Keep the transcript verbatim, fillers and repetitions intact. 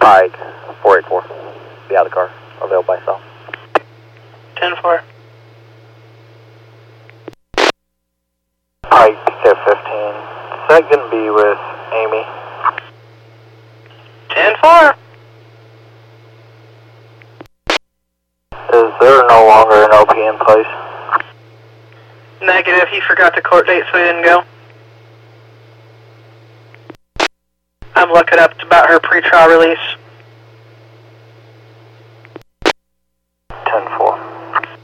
Pike, four eight four. Be out of the car. Available by cell. ten four. Pike, P K fifteen. Is that going to be with Amy? ten four. Is there no longer an O P in place? Negative, he forgot the court date so he didn't go. I'm looking up about her pre-trial release. ten four.